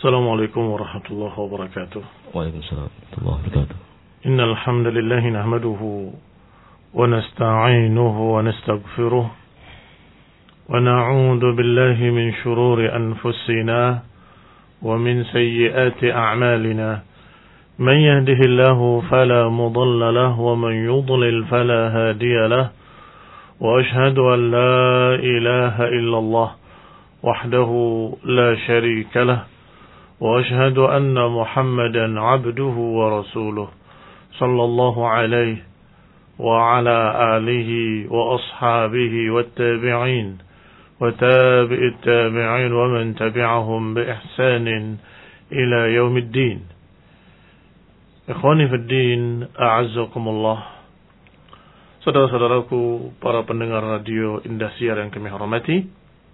السلام عليكم ورحمة الله وبركاته. وعليكم السلام ورحمة الله وبركاته. إن الحمد لله نحمده ونستعينه ونستغفره ونعوذ بالله من شرور أنفسنا ومن سيئات أعمالنا من يهده الله فلا مضل له ومن يضلل فلا هادي له وأشهد أن لا إله إلا الله وحده لا شريك له وأشهد أن محمدا عبده ورسوله صلى الله عليه وعلى آله وأصحابه والتابعين وتابع التابعين ومن تبعهم بإحسان إلى يوم الدين. Ikhwani fi din, a'azzakumullah. Saudara-saudaraku, para pendengar radio Indosiar yang kami hormati,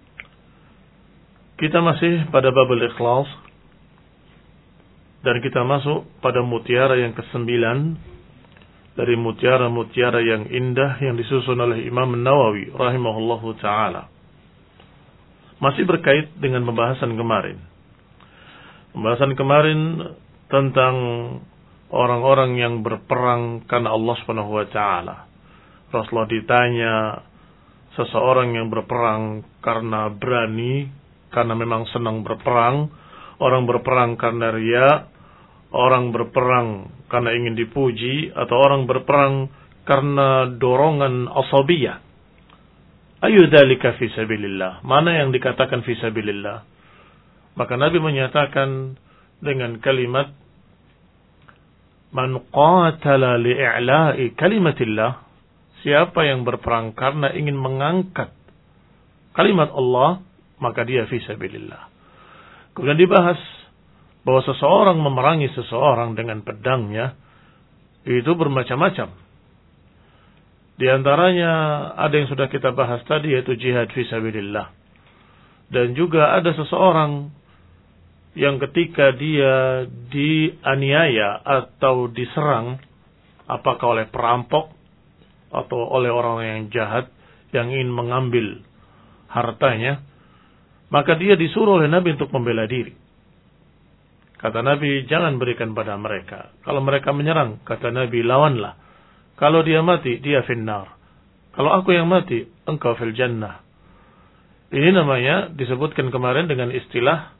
kita masih pada babul ikhlas dan kita masuk pada mutiara yang ke-9 dari mutiara-mutiara yang indah yang disusun oleh Imam Nawawi rahimahullahu ta'ala. Masih berkait dengan pembahasan kemarin. Pembahasan kemarin tentang orang-orang yang berperang karena Allah Subhanahu wa ta'ala. Rasulullah ditanya, seseorang yang berperang karena berani, karena memang senang berperang, orang berperang karena riya, orang berperang karena ingin dipuji, atau orang berperang karena dorongan asabiyah. Ayu dzalika fi sabilillah. Mana yang dikatakan fi sabilillah? Maka Nabi menyatakan dengan kalimat man qatala li'i'la'i kalimatillah, siapa yang berperang karena ingin mengangkat kalimat Allah, maka dia fi sabilillah. Kemudian dibahas bahwa seseorang memerangi seseorang dengan pedangnya itu bermacam-macam. Di antaranya ada yang sudah kita bahas tadi, yaitu jihad fi sabilillah. Dan juga ada seseorang yang ketika dia dianiaya atau diserang, apakah oleh perampok atau oleh orang yang jahat yang ingin mengambil hartanya, maka dia disuruh oleh Nabi untuk membela diri. Kata Nabi, jangan berikan pada mereka. Kalau mereka menyerang, kata Nabi, lawanlah. Kalau dia mati, dia finnar. Kalau aku yang mati, engkau fil jannah. Ini namanya disebutkan kemarin dengan istilah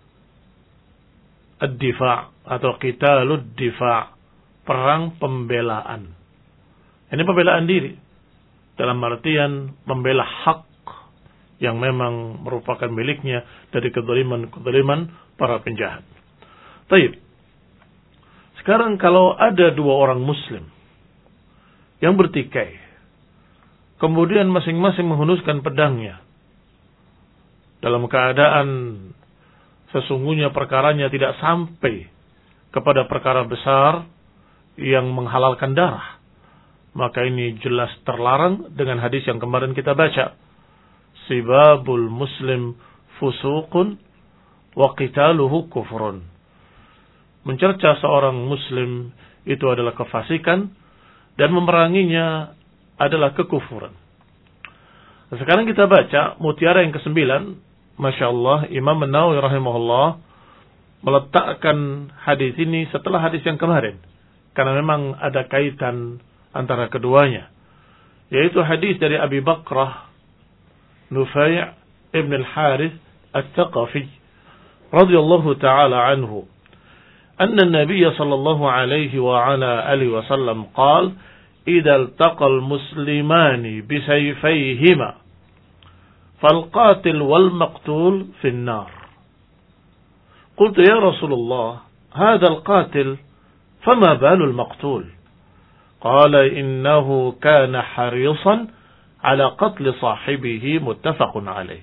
ad-difa' atau qitalud difa', perang pembelaan. Ini pembelaan diri dalam artian membela hak yang memang merupakan miliknya dari kezaliman para penjahat. Baik. Sekarang kalau ada dua orang muslim yang bertikai, kemudian masing-masing menghunuskan pedangnya dalam keadaan sesungguhnya perkaranya tidak sampai kepada perkara besar yang menghalalkan darah, maka ini jelas terlarang dengan hadis yang kemarin kita baca. Sibabul muslim fusuqun wa qitaluhu kufrun. Mencerca seorang muslim itu adalah kefasikan dan memeranginya adalah kekufuran. Sekarang kita baca mutiara yang ke-9. Masya Allah, Imam Nawawi rahimahullah meletakkan hadis ini setelah hadis yang kemarin, karena memang ada kaitan antara keduanya, yaitu hadis dari Abi Bakrah Nufai' ibn al-Harith al-Thaqafi radhiyallahu ta'ala anhu, anna an-nabiy sallallahu alaihi wa ala alihi wa sallam qala idza iltaqa al-muslimani bisayfayhima فالقاتل والمقتول في النار. قلت يا رسول الله هذا القاتل فما بال المقتول؟ قال إنه كان حريصا على قتل صاحبه متفق عليه.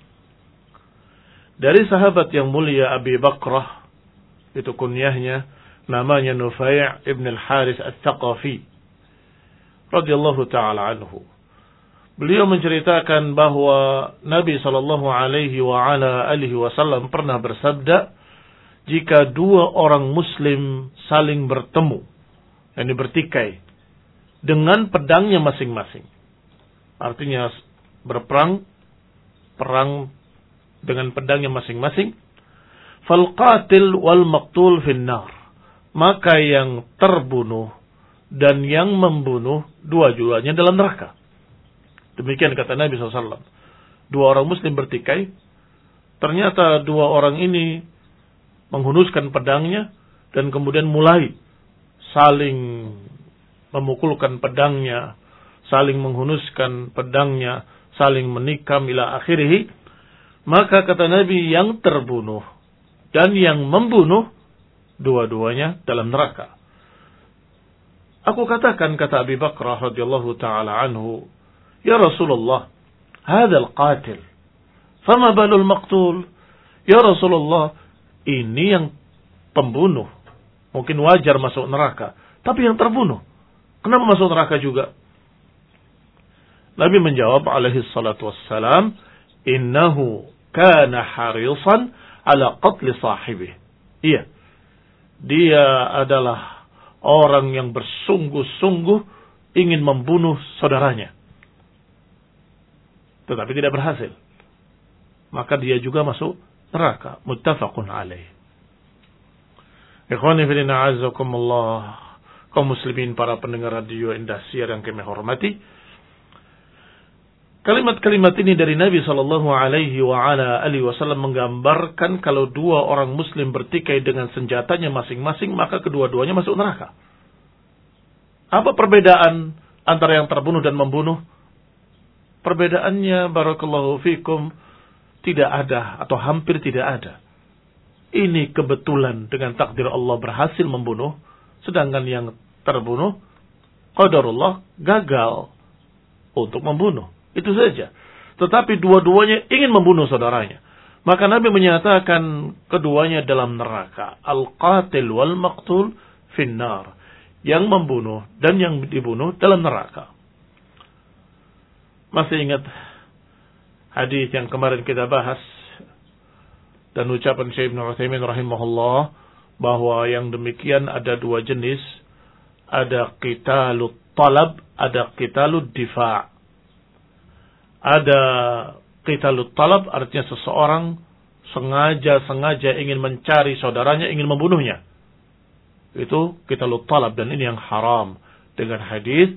Dari sahabat yang mulia Abi Bakrah, itu kunyahnya, namanya Nufai' ibn al-Harith al-Thaqafi radhiyallahu ta'ala anhu. Beliau menceritakan bahwa Nabi sallallahu alaihi wa ala alihi wasallam pernah bersabda, jika dua orang muslim saling bertemu, yakni bertikai dengan pedangnya masing-masing, artinya berperang, perang dengan pedangnya masing-masing, fal qatil wal maqtul finnar. Maka yang terbunuh dan yang membunuh dua-duanya dalam neraka. Demikian kata Nabi SAW. Dua orang muslim bertikai. Ternyata dua orang ini menghunuskan pedangnya dan kemudian mulai saling memukulkan pedangnya, saling menghunuskan pedangnya, saling menikam ila akhirih. Maka kata Nabi, yang terbunuh dan yang membunuh dua-duanya dalam neraka. Aku katakan, kata Abi Bakrah radhiyallahu taala anhu, ya Rasulullah, hadzal qatil, fama balul maqtul? Ya Rasulullah, ini yang pembunuh, mungkin wajar masuk neraka, tapi yang terbunuh, kenapa masuk neraka juga? Nabi menjawab alaihi salatu wassalam, innahu kana harisan ala qatli sahibih. Iya, dia adalah orang yang bersungguh-sungguh ingin membunuh saudaranya, tetapi tidak berhasil. Maka dia juga masuk neraka. Muttafaqun alaih. Ikhwani fillah, a'azzakumullah, kaum muslimin, para pendengar radio Indosiar yang kami hormati. Kalimat-kalimat ini dari Nabi SAW menggambarkan kalau dua orang muslim bertikai dengan senjatanya masing-masing, maka kedua-duanya masuk neraka. Apa perbedaan antara yang terbunuh dan membunuh? Perbedaannya, barakallahu fikum, tidak ada atau hampir tidak ada. Ini kebetulan dengan takdir Allah berhasil membunuh, sedangkan yang terbunuh, qadarullah, gagal untuk membunuh. Itu saja. Tetapi dua-duanya ingin membunuh saudaranya. Maka Nabi menyatakan keduanya dalam neraka. Al-qatil wal maqtul finnar. Yang membunuh dan yang dibunuh dalam neraka. Masih ingat hadis yang kemarin kita bahas dan ucapan Syekh Ibnu Utsaimin rahimahullah bahwa yang demikian ada dua jenis. Ada qitalut talab, ada qitalut difa'. Ada qitalut talab, artinya seseorang sengaja ingin mencari saudaranya, ingin membunuhnya. Itu qitalut talab, dan ini yang haram dengan hadis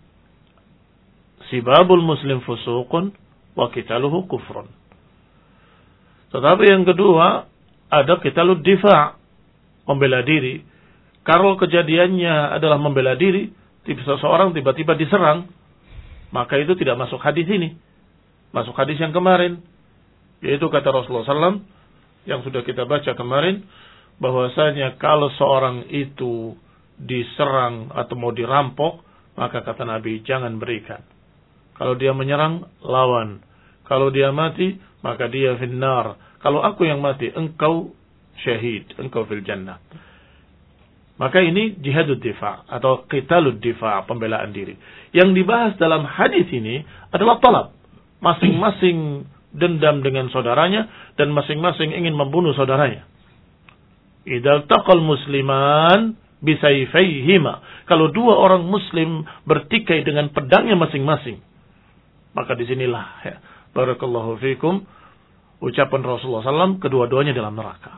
sibabul muslim fusuqun wa qitaluhu kufrun. Tetapi yang kedua ada qitalut difa', membela diri. Kalau kejadiannya adalah membela diri, seseorang tiba-tiba diserang, maka itu tidak masuk hadis ini. Masuk hadis yang kemarin, yaitu kata Rasulullah SAW yang sudah kita baca kemarin, bahwasanya kalau seorang itu diserang atau mau dirampok, maka kata Nabi, jangan berikan. Kalau dia menyerang, lawan. Kalau dia mati, maka dia finnar. Kalau aku yang mati, engkau syahid, engkau fil jannah. Maka ini jihadud difa' atau qitalud difa', pembelaan diri. Yang dibahas dalam hadis ini adalah talab. Masing-masing dendam dengan saudaranya dan masing-masing ingin membunuh saudaranya. Idza taqal musliman bisayfayhima. Kalau dua orang muslim bertikai dengan pedangnya masing-masing, maka disinilah ya, barakallahu fikum, ucapan Rasulullah SAW, kedua-duanya dalam neraka.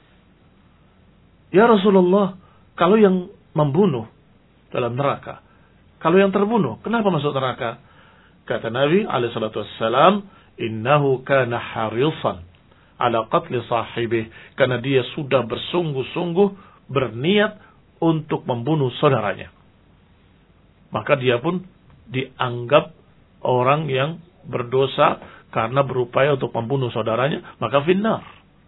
Ya Rasulullah, kalau yang membunuh dalam neraka, kalau yang terbunuh, kenapa masuk neraka? Kata Nabi alaihissalam, innahu kana harisan ala qatli sahibih, karena dia sudah bersungguh-sungguh berniat untuk membunuh saudaranya. Maka dia pun dianggap orang yang berdosa karena berupaya untuk membunuh saudaranya, maka finnar.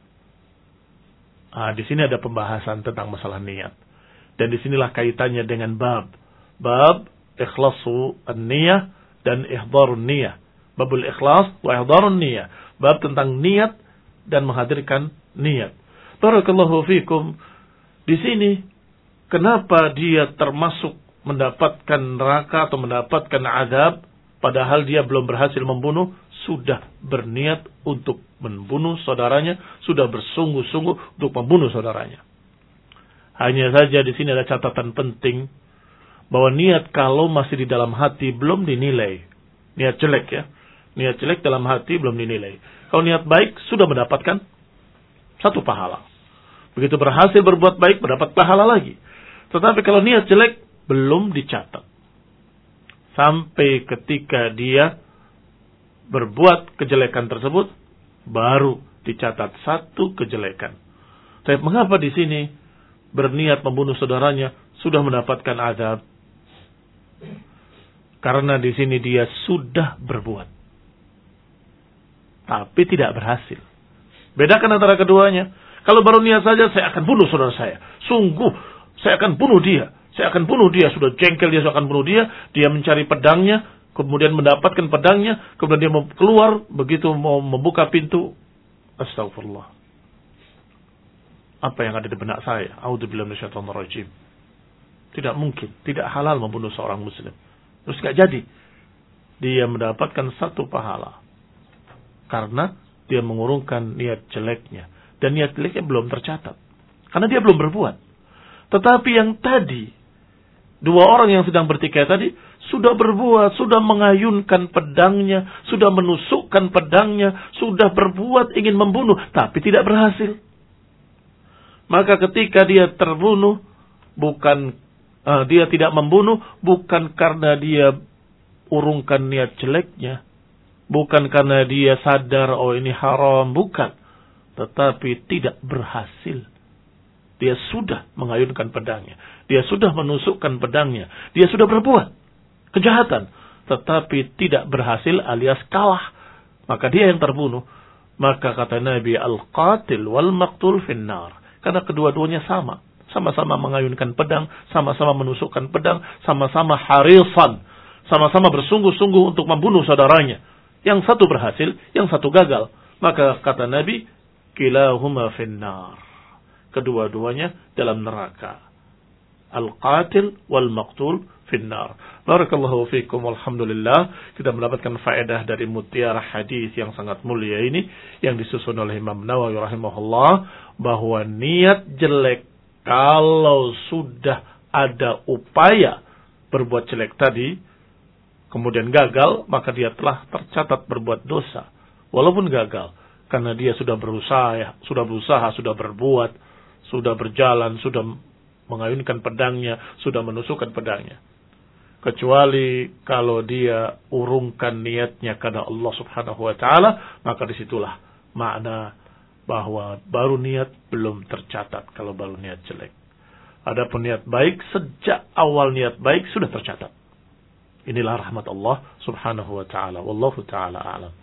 Di sini ada pembahasan tentang masalah niat. Dan disinilah kaitannya dengan bab ikhlasu an-niyah dan ihdarun niyah. Babul ikhlas wa ihdarun niyah. Bab tentang niat dan menghadirkan niat. Barakallahu fikum. Di sini kenapa dia termasuk mendapatkan neraka atau mendapatkan azab padahal dia belum berhasil membunuh, sudah berniat untuk membunuh saudaranya, sudah bersungguh-sungguh untuk membunuh saudaranya. Hanya saja di sini ada catatan penting bahwa niat kalau masih di dalam hati belum dinilai. Niat jelek ya. Niat jelek dalam hati belum dinilai. Kalau niat baik sudah mendapatkan satu pahala. Begitu berhasil berbuat baik, mendapat pahala lagi. Tetapi kalau niat jelek, belum dicatat. Sampai ketika dia berbuat kejelekan tersebut, baru dicatat satu kejelekan. Tapi mengapa di sini berniat membunuh saudaranya sudah mendapatkan azab? Karena di sini dia sudah berbuat, tapi tidak berhasil. Bedakan antara keduanya. Kalau baru niat saja, saya akan bunuh saudara saya. Sungguh, saya akan bunuh dia. Saya akan bunuh dia. Sudah jengkel dia, saya akan bunuh dia. Dia mencari pedangnya, kemudian mendapatkan pedangnya, kemudian dia mau keluar, begitu mau membuka pintu. Astagfirullah. Apa yang ada di benak saya? A'udzubillahi minasyaitonir rajim. Tidak mungkin, tidak halal membunuh seorang muslim. Terus gak jadi. Dia mendapatkan satu pahala. Karena dia mengurungkan niat jeleknya. Dan niat jeleknya belum tercatat. Karena dia belum berbuat. Tetapi yang tadi, dua orang yang sedang bertikai tadi, sudah berbuat, sudah mengayunkan pedangnya, sudah menusukkan pedangnya, sudah berbuat ingin membunuh, tapi tidak berhasil. Maka ketika dia terbunuh, dia tidak membunuh, bukan karena dia urungkan niat jeleknya, bukan karena dia sadar, oh ini haram, bukan. Tetapi tidak berhasil. Dia sudah mengayunkan pedangnya. Dia sudah menusukkan pedangnya. Dia sudah berbuat kejahatan. Tetapi tidak berhasil alias kalah. Maka dia yang terbunuh. Maka kata Nabi, al-qatil wal-maqtul finnar. Karena kedua-duanya sama. Sama-sama mengayunkan pedang. Sama-sama menusukkan pedang. Sama-sama harisan. Sama-sama bersungguh-sungguh untuk membunuh saudaranya. Yang satu berhasil, yang satu gagal. Maka kata Nabi, kilahuma finnar. Kedua-duanya dalam neraka. Al-qatil wal-maqtul finnar. Barakallahu fikum, alhamdulillah. Kita mendapatkan faedah dari mutiara hadis yang sangat mulia ini, yang disusun oleh Imam Nawawi rahimahullah, bahwa niat jelek, kalau sudah ada upaya berbuat jelek tadi, kemudian gagal, maka dia telah tercatat berbuat dosa. Walaupun gagal. Karena dia sudah berusaha, sudah berbuat, sudah berjalan, sudah mengayunkan pedangnya, sudah menusukkan pedangnya. Kecuali kalau dia urungkan niatnya karena Allah subhanahu wa ta'ala, maka disitulah makna bahwa baru niat belum tercatat kalau baru niat jelek. Adapun niat baik, sejak awal niat baik sudah tercatat. Inilah rahmat Allah subhanahu wa ta'ala. Wallahu ta'ala a'lam.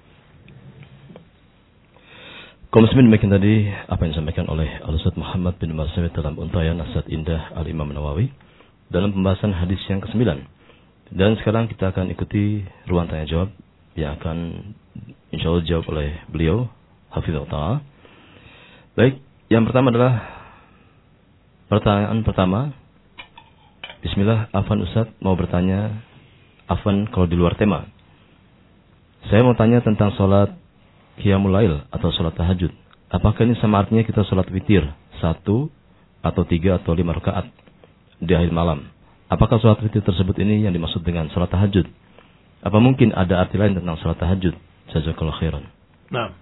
Kaum muslimin, demikian tadi apa yang disampaikan oleh Al-Ustaz Muhammad bin Marsawit dalam untayan Nasihat Indah Al-Imam Nawawi dalam pembahasan hadis yang ke-9. Dan sekarang kita akan ikuti ruang tanya jawab yang akan insyaallah dijawab oleh beliau, Hafizahullah Ta'ala. Baik, yang pertama adalah pertanyaan pertama. Bismillah, Afwan Ustaz mau bertanya, Afwan kalau di luar tema. Saya mau tanya tentang sholat Qiyamul Lail atau sholat tahajud. Apakah ini sama artinya kita sholat witir 1 atau 3 atau 5 rakaat di akhir malam? Apakah sholat witir tersebut ini yang dimaksud dengan sholat tahajud? Apa mungkin ada arti lain tentang sholat tahajud? Jazakallahu khairan. Nah,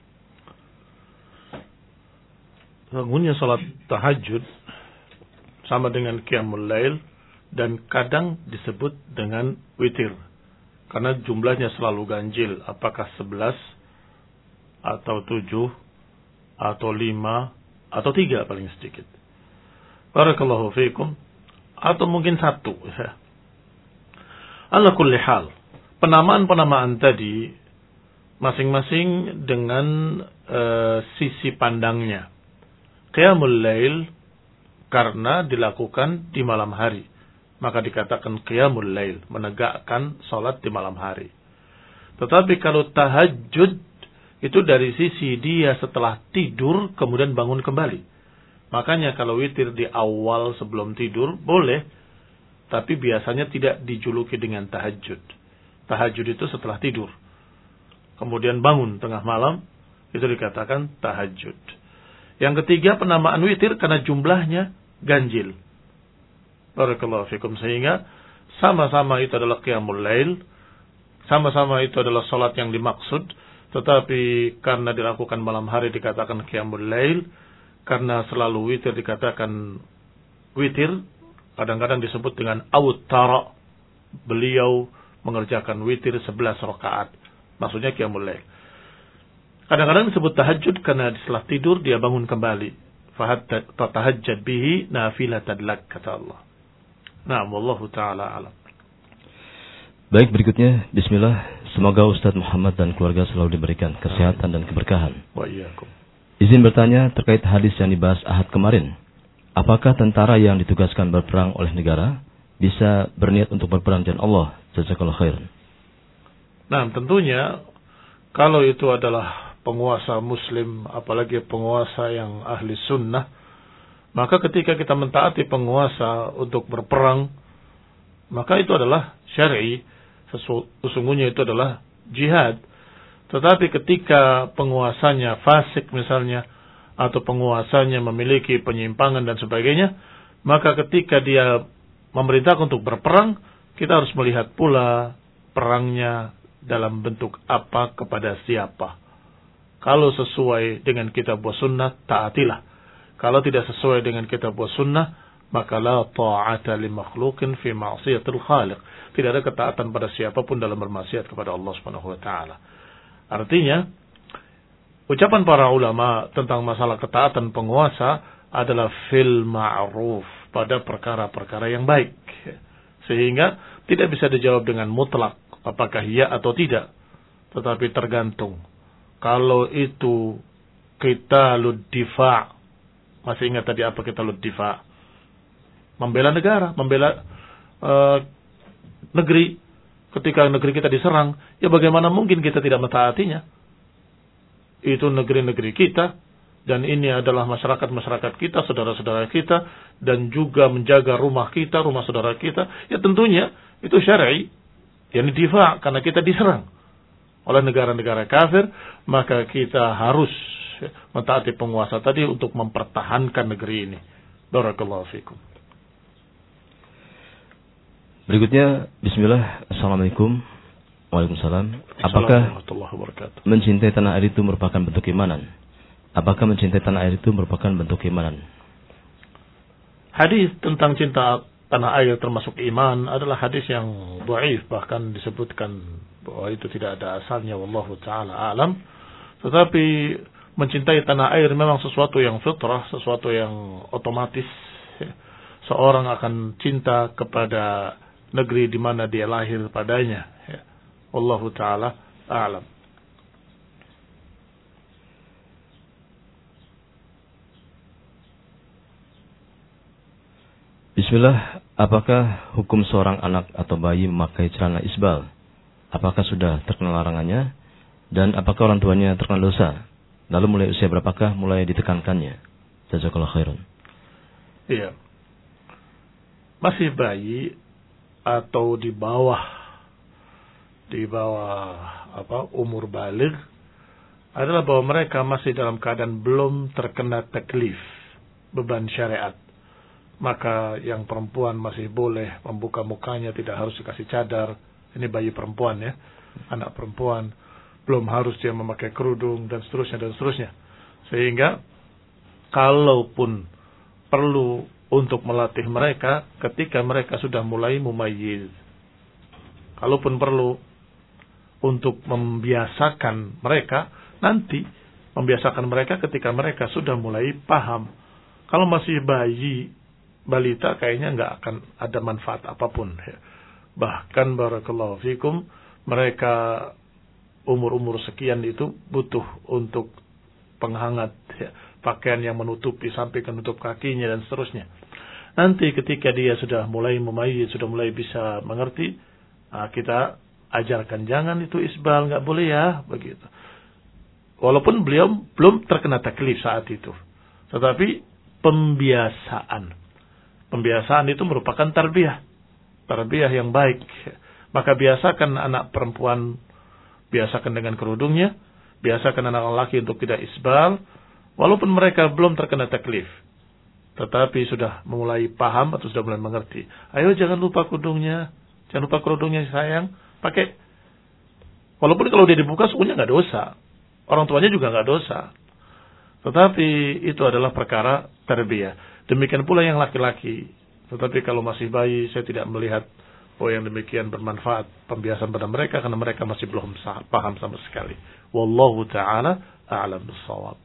bangunnya sholat tahajud sama dengan Qiyamul Lail dan kadang disebut dengan witir. Karena jumlahnya selalu ganjil. Apakah 11 atau 7 atau 5 atau 3 paling sedikit. Barakallahu fiikum. Atau mungkin 1 ya. Ala kulli hal, penamaan-penamaan tadi masing-masing dengan sisi pandangnya. Qiyamul Lail karena dilakukan di malam hari, maka dikatakan Qiyamul Lail, menegakkan salat di malam hari. Tetapi kalau tahajud itu dari sisi dia setelah tidur kemudian bangun kembali. Makanya kalau witir di awal sebelum tidur boleh, tapi biasanya tidak dijuluki dengan tahajud. Tahajud itu setelah tidur, kemudian bangun tengah malam, itu dikatakan tahajud. Yang ketiga, penamaan witir karena jumlahnya ganjil. Barakallahu fikum. Sehingga sama-sama itu adalah Qiyamul Lail, sama-sama itu adalah salat yang dimaksud, tetapi karena dilakukan malam hari dikatakan Qiyamul Lail, karena selalu witir dikatakan witir, kadang-kadang disebut dengan awtara. Beliau mengerjakan witir 11 rakaat. Maksudnya qiyamul lail. Kadang-kadang disebut tahajud karena setelah tidur dia bangun kembali. Fatahajjad bihi nafilatan lak, kata Allah. Na'am, wallahu ta'ala alam. Baik, berikutnya bismillah. Semoga Ustadz Muhammad dan keluarga selalu diberikan kesehatan dan keberkahan. Wa iyyakum. Izin bertanya terkait hadis yang dibahas Ahad kemarin. Apakah tentara yang ditugaskan berperang oleh negara bisa berniat untuk berperang dengan Allah? Jazakallahu khairan. Nah, tentunya kalau itu adalah penguasa muslim, apalagi penguasa yang ahli sunnah, maka ketika kita mentaati penguasa untuk berperang, maka itu adalah syar'i. Sesungguhnya itu adalah jihad. Tetapi ketika penguasanya fasik misalnya, atau penguasanya memiliki penyimpangan dan sebagainya, maka ketika dia memerintahkan untuk berperang, kita harus melihat pula perangnya dalam bentuk apa, kepada siapa. Kalau sesuai dengan kitab wa sunnah, taatilah. Kalau tidak sesuai dengan kitab wa sunnah, maka la ta'ata li makhluqin fi ma'siyatil khaliq. Tidak ada ketaatan pada siapapun dalam bermaksiat kepada Allah Subhanahu wa taala. Artinya, ucapan para ulama tentang masalah ketaatan penguasa adalah fil ma'ruf, pada perkara-perkara yang baik. Sehingga tidak bisa dijawab dengan mutlak apakah iya atau tidak, tetapi tergantung. Kalau itu qitalud difa', masih ingat tadi apa qitalud difa'? Membela negara, membela negeri. Ketika negeri kita diserang, ya bagaimana mungkin kita tidak mentaatinya? Itu negeri-negeri kita, dan ini adalah masyarakat-masyarakat kita, saudara-saudara kita, dan juga menjaga rumah kita, rumah saudara kita. Ya tentunya itu syar'i, yang difa' karena kita diserang oleh negara-negara kafir, maka kita harus mentaati penguasa tadi untuk mempertahankan negeri ini. Barakallahu fikum. Berikutnya, bismillah, assalamualaikum. Waalaikumsalam. Apakah mencintai tanah air itu merupakan bentuk keimanan? Apakah mencintai tanah air itu merupakan bentuk keimanan? Hadis tentang cinta tanah air termasuk iman adalah hadis yang dhaif, bahkan disebutkan bahwa itu tidak ada asalnya, wallahu taala alam. Tetapi mencintai tanah air memang sesuatu yang fitrah, sesuatu yang otomatis. Seorang akan cinta kepada negeri di mana dia lahir padanya. Wallahu taala a'lam. Bismillah, apakah hukum seorang anak atau bayi memakai celana isbal? Apakah sudah terkena larangannya? Dan apakah orang tuanya terkena dosa? Lalu mulai usia berapakah mulai ditekankannya? Jazakallahu khairan. Iya. Masih bayi atau di bawah umur baligh adalah bahwa mereka masih dalam keadaan belum terkena taklif, beban syariat. Maka yang perempuan masih boleh membuka mukanya, tidak harus dikasih cadar. Ini bayi perempuan ya, anak perempuan, belum harus dia memakai kerudung dan seterusnya dan seterusnya. Sehingga kalaupun perlu untuk melatih mereka ketika mereka sudah mulai mumayyiz, kalaupun perlu untuk membiasakan mereka, nanti membiasakan mereka ketika mereka sudah mulai paham. Kalau masih bayi, balita, kayaknya nggak akan ada manfaat apapun. Bahkan barakallahu fikum, mereka umur-umur sekian itu butuh untuk penghangat, pakaian yang menutupi sampai ke nutup kakinya dan seterusnya. Nanti ketika dia sudah mulai memayyiz, sudah mulai bisa mengerti, kita ajarkan jangan itu isbal, nggak boleh ya, begitu. Walaupun beliau belum terkena taklif saat itu, tetapi pembiasaan itu merupakan tarbiyah yang baik. Maka biasakan anak perempuan, biasakan dengan kerudungnya, biasakan anak lelaki untuk tidak isbal, walaupun mereka belum terkena taklif, tetapi sudah mulai paham atau sudah mulai mengerti. Ayo jangan lupa kerudungnya sayang, pakai. Walaupun kalau dia dibuka sukunya nggak dosa, orang tuanya juga nggak dosa. Tetapi itu adalah perkara tarbiyah. Demikian pula yang laki-laki. Tetapi kalau masih bayi, saya tidak melihat bahwa yang demikian bermanfaat pembiasan pada mereka, karena mereka masih belum paham sama sekali. Wallahu ta'ala a'lam bissawab.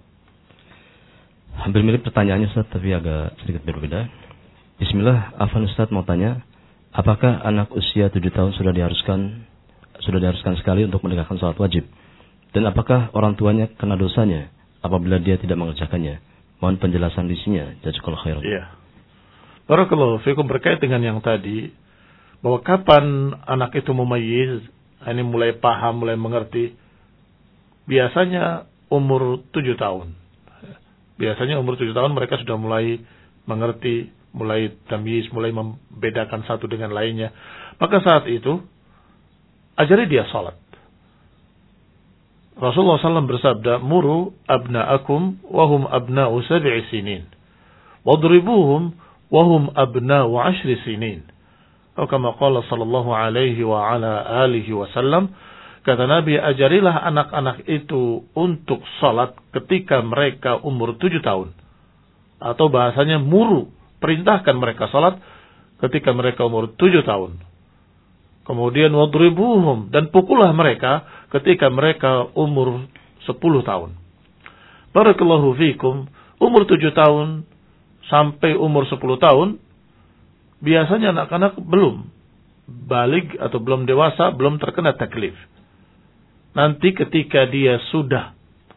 Hampir mirip pertanyaannya Ustaz, tapi agak sedikit berbeda. Bismillah, Afwan Ustaz mau tanya, apakah anak usia 7 tahun sudah diharuskan sekali untuk menegakkan salat wajib? Dan apakah orang tuanya kena dosanya apabila dia tidak mengerjakannya? Mohon penjelasan di sini, jazakallahu khairan. Iya. Barakallahu fikum, berkait dengan yang tadi, bahwa kapan anak itu mumayyiz, ini mulai paham, mulai mengerti, biasanya umur 7 tahun. Biasanya umur 7 tahun mereka sudah mulai mengerti, mulai tamyiz, mulai membedakan satu dengan lainnya. Maka saat itu, ajari dia salat. Rasulullah SAW bersabda, muru abna'akum wahum abna'u 7 sinin. Wadribuhum wahum abna'u 10 sinin. Atau kama qala sallallahu alaihi wa ala alihi wasallam, kata Nabi, ajarilah anak-anak itu untuk salat ketika mereka umur 7 tahun. Atau bahasanya muru, perintahkan mereka salat ketika mereka umur 7 tahun. Kemudian wadribuhum, dan pukullah mereka ketika mereka umur 10 tahun. Barakallahu fikum, umur 7 tahun sampai umur 10 tahun, biasanya anak-anak belum balig atau belum dewasa, belum terkena taklif. Nanti ketika dia sudah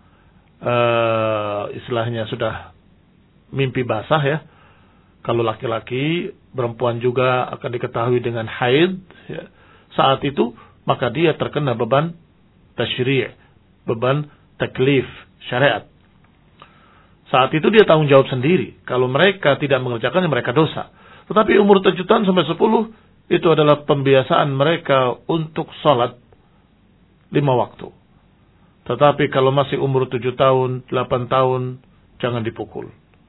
istilahnya sudah mimpi basah ya. Kalau laki-laki, perempuan juga akan diketahui dengan haid ya. Saat itu maka dia terkena beban tasyri', beban taklif syariat. Saat itu dia tanggung jawab sendiri. Kalau mereka tidak mengerjakannya, mereka dosa. Tetapi umur 7 tahun sampai 10 itu adalah pembiasaan mereka untuk salat 5 waktu. Tetapi kalau masih umur 7 tahun, 8 tahun, jangan dipukul.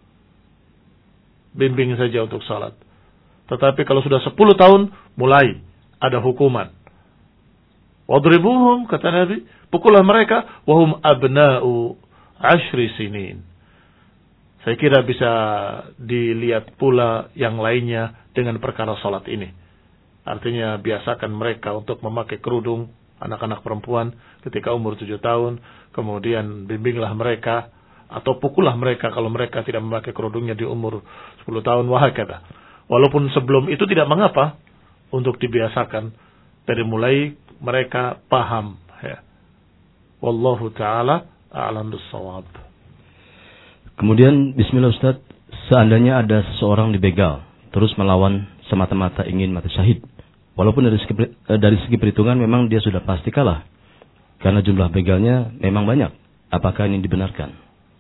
Bimbing saja untuk salat. Tetapi kalau sudah 10 tahun, mulai ada hukuman. Wadribuhum, kata Nabi, pukullah mereka, wahum abna'u 10 sinin. Saya kira bisa dilihat pula yang lainnya dengan perkara salat ini. Artinya biasakan mereka untuk memakai kerudung, anak-anak perempuan ketika umur 7 tahun. Kemudian bimbinglah mereka atau pukullah mereka kalau mereka tidak memakai kerudungnya di umur 10 tahun. Wahakata. Walaupun sebelum itu tidak mengapa untuk dibiasakan dari mulai mereka paham. Ya. Wallahu ta'ala a'lam bissawab. Kemudian, bismillah Ustaz, seandainya ada seseorang dibegal, terus melawan semata-mata ingin mati syahid. Walaupun dari segi perhitungan memang dia sudah pasti kalah. Karena jumlah begalnya memang banyak. Apakah ini dibenarkan?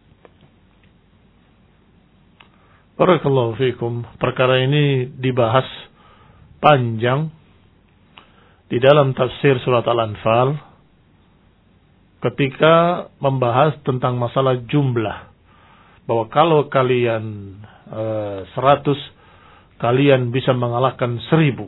Barakallahu fikum. Perkara ini dibahas panjang di dalam tafsir surat Al-Anfal ketika membahas tentang masalah jumlah. Bahwa kalau kalian 100, kalian bisa mengalahkan 1000.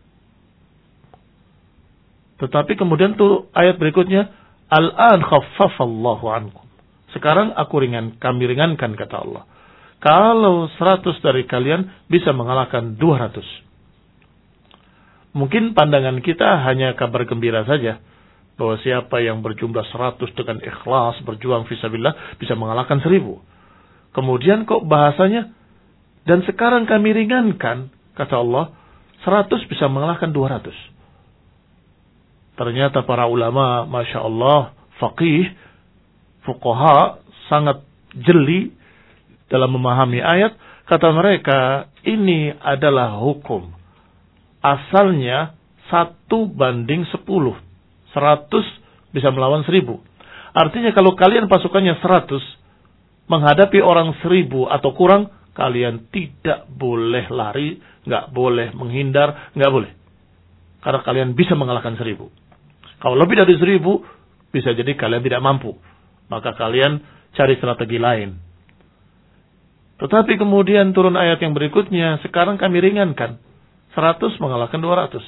Tetapi kemudian tuh ayat berikutnya, Al-an khaffafallahu ankum. Sekarang kami ringankan, kata Allah. Kalau 100 dari kalian bisa mengalahkan 200. Mungkin pandangan kita hanya kabar gembira saja. Bahwa siapa yang berjumlah 100 dengan ikhlas, berjuang fisabilillah, bisa mengalahkan 1000. Kemudian kok bahasanya, dan sekarang kami ringankan, kata Allah, 100 bisa mengalahkan 200. Ternyata para ulama, Masya Allah, faqih, fuqaha, sangat jeli dalam memahami ayat. Kata mereka, ini adalah hukum. Asalnya 1:10. 100 bisa melawan 1000. Artinya kalau kalian pasukannya 100, menghadapi orang 1000 atau kurang, kalian tidak boleh lari, nggak boleh menghindar, nggak boleh. Karena kalian bisa mengalahkan 1000. Kalau lebih dari 1000, bisa jadi kalian tidak mampu. Maka kalian cari strategi lain. Tetapi kemudian turun ayat yang berikutnya, sekarang kami ringankan. 100 mengalahkan 200.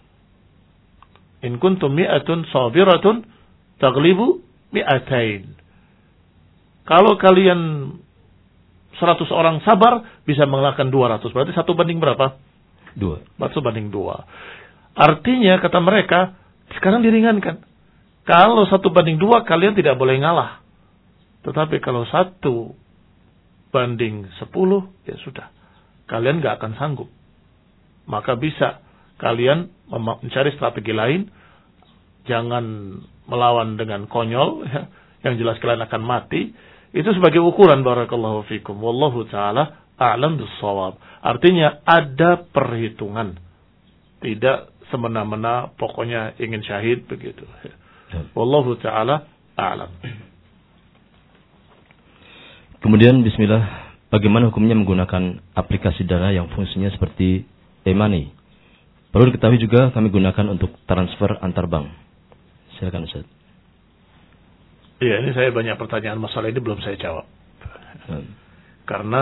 In kuntum mi'atun sabiratun taglibu mi'atain. Kalau kalian 100 orang sabar, bisa mengalahkan 200. Berarti 1 banding berapa? 2. 1 banding 2. Artinya, kata mereka, sekarang diringankan. Kalau 1 banding 2, kalian tidak boleh ngalah. Tetapi kalau 1 banding 10, ya sudah. Kalian gak akan sanggup. Maka bisa kalian mencari strategi lain. Jangan melawan dengan konyol. Ya. Yang jelas kalian akan mati. Itu sebagai ukuran, barakallahu fikum. Wallahu ta'ala a'lam bis-shawab. Artinya ada perhitungan. Tidak semena-mena pokoknya ingin syahid begitu. Wallahu ta'ala a'lam. Kemudian bismillah, bagaimana hukumnya menggunakan aplikasi dana yang fungsinya seperti e-money? Perlu diketahui juga kami gunakan untuk transfer antar bank. Silakan Ustaz. Iya, ini saya banyak pertanyaan masalah ini belum saya jawab. Karena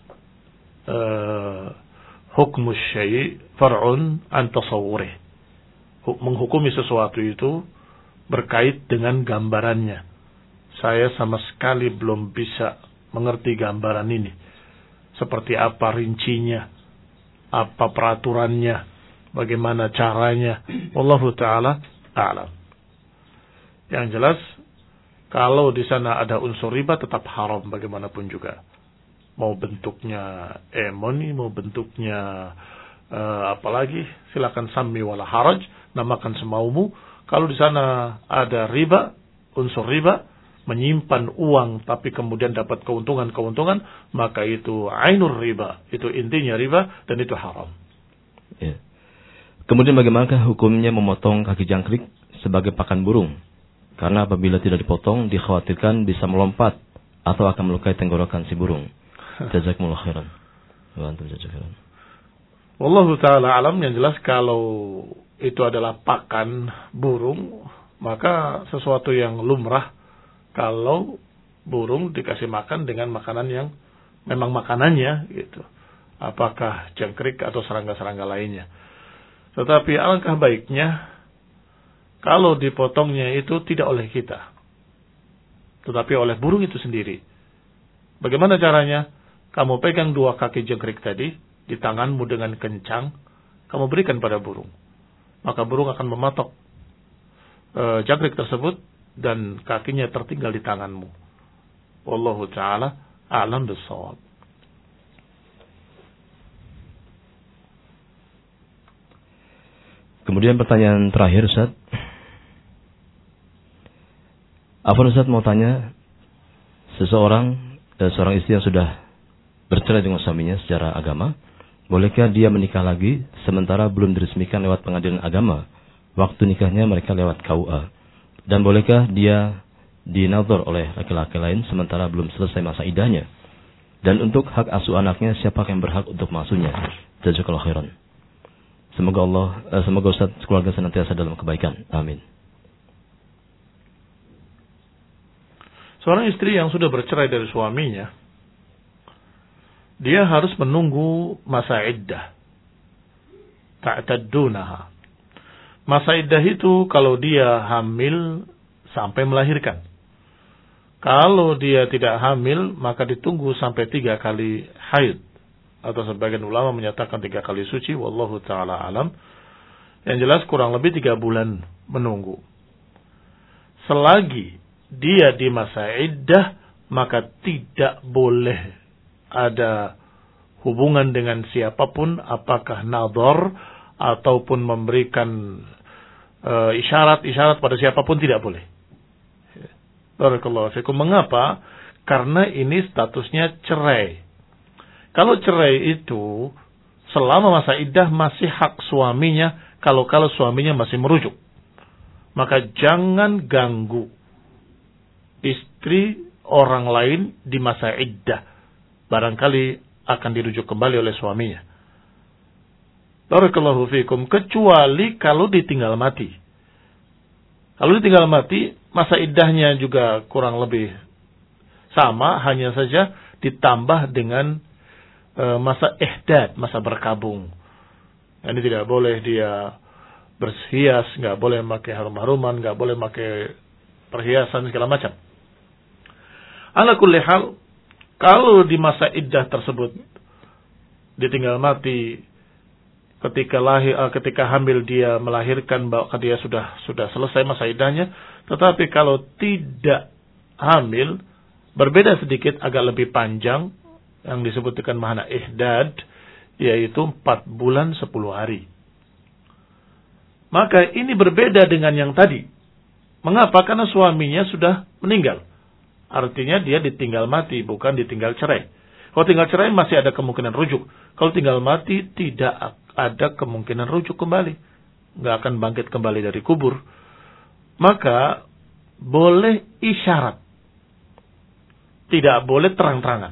hukum syai' far'un an tasawwurih. Menghukumi sesuatu itu berkait dengan gambarannya. Saya sama sekali belum bisa mengerti gambaran ini. Seperti apa rincinya, apa peraturannya, bagaimana caranya. Wallahu ta'ala a'lam. Yang jelas, kalau di sana ada unsur riba tetap haram bagaimanapun juga. Mau bentuknya money, mau bentuknya apalagi, silakan sammi wala haraj, namakan semaumu. Kalau di sana ada riba, unsur riba, menyimpan uang tapi kemudian dapat keuntungan-keuntungan, maka itu ainur riba, itu intinya riba dan itu haram. Ya. Kemudian bagaimanakah hukumnya memotong kaki jangkrik sebagai pakan burung? Karena apabila tidak dipotong, dikhawatirkan bisa melompat atau akan melukai tenggorokan si burung. Jazakumullah khairan. Wa antum jazakumullah. Wallahu ta'ala alam, yang jelas kalau itu adalah pakan burung, maka sesuatu yang lumrah kalau burung dikasih makan dengan makanan yang memang makanannya gitu. Apakah jangkrik atau serangga-serangga lainnya. Tetapi alangkah baiknya kalau dipotongnya itu tidak oleh kita, tetapi oleh burung itu sendiri. Bagaimana caranya? Kamu pegang 2 kaki jangkrik tadi di tanganmu dengan kencang, kamu berikan pada burung. Maka burung akan mematok jangkrik tersebut dan kakinya tertinggal di tanganmu. Wallahu ta'ala a'lam bis-shawab. Kemudian pertanyaan terakhir Ustaz. Afwan Ustaz mau tanya, seorang istri yang sudah bercerai dengan suaminya secara agama, bolehkah dia menikah lagi sementara belum diresmikan lewat pengadilan agama? Waktu nikahnya mereka lewat KUA. Dan bolehkah dia dinadhar oleh laki-laki lain sementara belum selesai masa iddahnya? Dan untuk hak asuh anaknya, siapa yang berhak untuk mengasuhnya? Jazakallahu khairan. Semoga Ustaz keluarga senantiasa dalam kebaikan. Amin. Seorang istri yang sudah bercerai dari suaminya, dia harus menunggu masa iddah. Ta'taddunaha. Masa iddah itu kalau dia hamil sampai melahirkan. Kalau dia tidak hamil, maka ditunggu sampai 3 kali haid. Atau sebagian ulama menyatakan 3 kali suci. Wallahu ta'ala alam. Yang jelas kurang lebih 3 bulan menunggu. Selagi dia di masa iddah, maka tidak boleh ada hubungan dengan siapapun, apakah nadhar ataupun memberikan isyarat-isyarat pada siapapun, tidak boleh. Barakallahu fikum. Mengapa? Karena ini statusnya cerai. Kalau cerai itu selama masa iddah masih hak suaminya, kalau suaminya masih merujuk. Maka jangan ganggu istri orang lain di masa iddah. Barangkali akan dirujuk kembali oleh suaminya. Barakallahu fikum. Kecuali kalau ditinggal mati. Kalau ditinggal mati, masa iddahnya juga kurang lebih sama, hanya saja ditambah dengan masa ihdad, masa berkabung. Ini tidak boleh dia berhias, nggak boleh pakai harum-haruman, nggak boleh pakai perhiasan segala macam. Ala kulli hal, kalau di masa iddah tersebut ditinggal mati ketika hamil dia melahirkan, bahwa dia sudah selesai masa iddahnya. Tetapi kalau tidak hamil, berbeda sedikit, agak lebih panjang, yang disebutkan makna ihdad, yaitu 4 bulan 10 hari. Maka ini berbeda dengan yang tadi. Mengapa? Karena suaminya sudah meninggal. Artinya dia ditinggal mati, bukan ditinggal cerai. Kalau tinggal cerai masih ada kemungkinan rujuk. Kalau tinggal mati tidak ada kemungkinan rujuk kembali. Nggak akan bangkit kembali dari kubur. Maka boleh isyarat. Tidak boleh terang-terangan.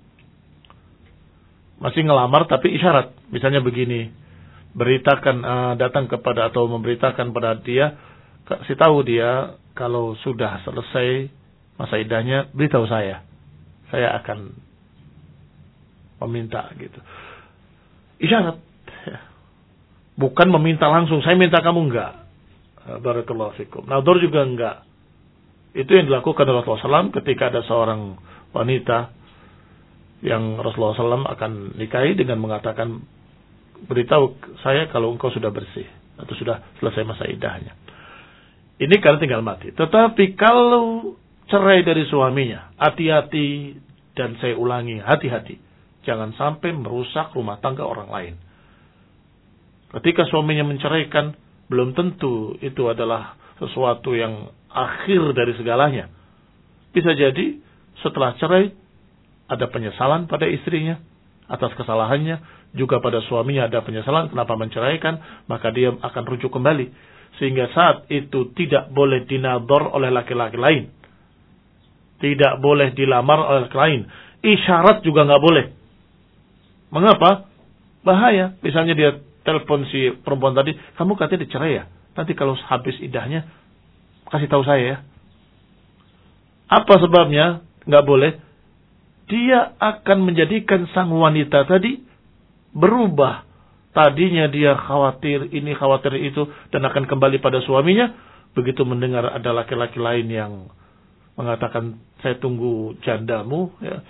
Masih ngelamar tapi isyarat. Misalnya begini. Beritakan, datang kepada atau memberitakan pada dia. Kasih tahu dia kalau sudah selesai masa iddahnya, beritahu saya. Saya akan meminta gitu. Isyarat. Bukan meminta langsung. Saya minta kamu enggak. Barakallahu fikum. Nadhur juga enggak. Itu yang dilakukan oleh Rasulullah SAW ketika ada seorang wanita yang Rasulullah SAW akan nikahi dengan mengatakan, beritahu saya kalau engkau sudah bersih atau sudah selesai masa iddahnya. Ini karena tinggal mati. Tetapi kalau cerai dari suaminya, hati-hati, dan saya ulangi, hati-hati. Jangan sampai merusak rumah tangga orang lain. Ketika suaminya menceraikan, belum tentu itu adalah sesuatu yang akhir dari segalanya. Bisa jadi setelah cerai ada penyesalan pada istrinya atas kesalahannya, juga pada suaminya ada penyesalan kenapa menceraikan, maka dia akan rujuk kembali. Sehingga saat itu tidak boleh dinadhor oleh laki-laki lain. Tidak boleh dilamar oleh laki lain. Isyarat juga nggak boleh. Mengapa? Bahaya. Misalnya dia telepon si perempuan tadi, kamu katanya dicerai ya? Nanti kalau habis iddahnya, kasih tahu saya ya. Apa sebabnya? Nggak boleh. Dia akan menjadikan sang wanita tadi berubah. Tadinya dia khawatir ini, khawatir itu, dan akan kembali pada suaminya. Begitu mendengar ada laki-laki lain yang mengatakan, saya tunggu jandamu, ya.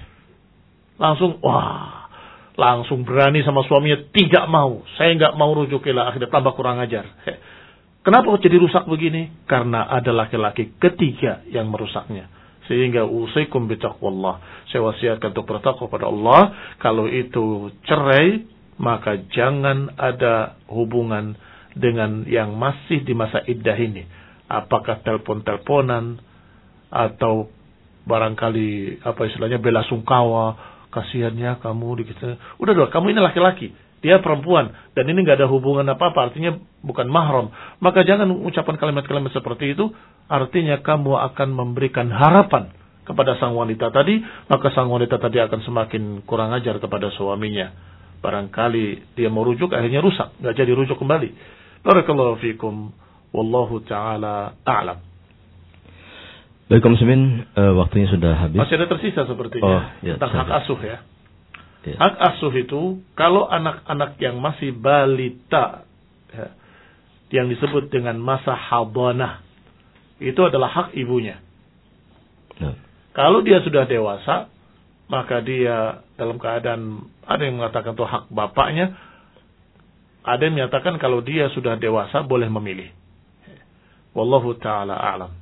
Langsung berani sama suaminya, tidak mau. Saya nggak mau rujuk, akhirnya tambah kurang ajar. Kenapa jadi rusak begini? Karena ada laki-laki ketiga yang merusaknya. Sehingga usikum bitaqwallah. Saya wasiatkan untuk bertakwa pada Allah. Kalau itu cerai, maka jangan ada hubungan dengan yang masih di masa iddah ini. Apakah telepon-teleponan atau barangkali bela sungkawa, kasihannya kamu dikit. Udah, kamu ini laki-laki, dia perempuan, dan ini nggak ada hubungan apa-apa, artinya bukan mahram. Maka jangan ucapkan kalimat-kalimat seperti itu. Artinya kamu akan memberikan harapan kepada sang wanita tadi, maka sang wanita tadi akan semakin kurang ajar kepada suaminya. Barangkali dia mau rujuk, akhirnya rusak, nggak jadi rujuk kembali. Barakallahu fikum, wallahu taala a'lam. Baik, kaum muslimin, waktunya sudah habis. Masih ada tersisa sepertinya tentang hak asuh ya. Hak asuh itu kalau anak-anak yang masih balita ya, yang disebut dengan masa hadanah, itu adalah hak ibunya. Kalau dia sudah dewasa, maka dia dalam keadaan, ada yang mengatakan itu hak bapaknya, ada yang menyatakan kalau dia sudah dewasa boleh memilih. Wallahu ta'ala a'lam.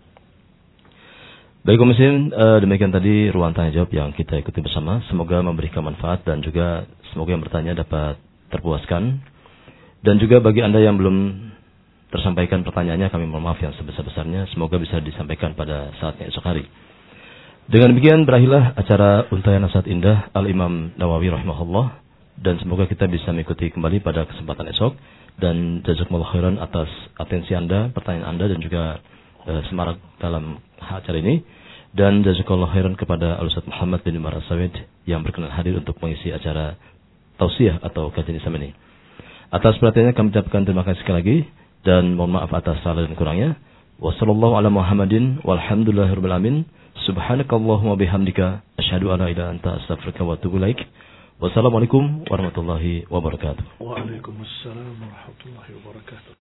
Baik, kaum muslimin, demikian tadi ruang tanya jawab yang kita ikuti bersama. Semoga memberikan manfaat dan juga semoga yang bertanya dapat terpuaskan. Dan juga bagi Anda yang belum tersampaikan pertanyaannya, kami mohon maaf yang sebesar-besarnya. Semoga bisa disampaikan pada saatnya esok hari. Dengan demikian berakhirlah acara Untayan Nasihat Indah Al-Imam Nawawi rahimahullah. Dan semoga kita bisa mengikuti kembali pada kesempatan esok. Dan jazakumullah khairan atas atensi Anda, pertanyaan Anda, dan juga semarak dalam acara ini. Dan jazakallahu khairan kepada Al-Ustaz Muhammad bin Umar As-Sawid yang berkenan hadir untuk mengisi acara tausiah atau kajian Islam ini. Atas perhatiannya kami ucapkan terima kasih sekali lagi dan mohon maaf atas salah dan kurangnya. Wassallallahu ala Muhammadin walhamdulillahirabbil alamin. Subhanakallahumma bihamdika asyhadu an la ilaha illa anta astaghfiruka wa atubu ilaik. Wassalamualaikum warahmatullahi wabarakatuh. Waalaikumsalam warahmatullahi wabarakatuh.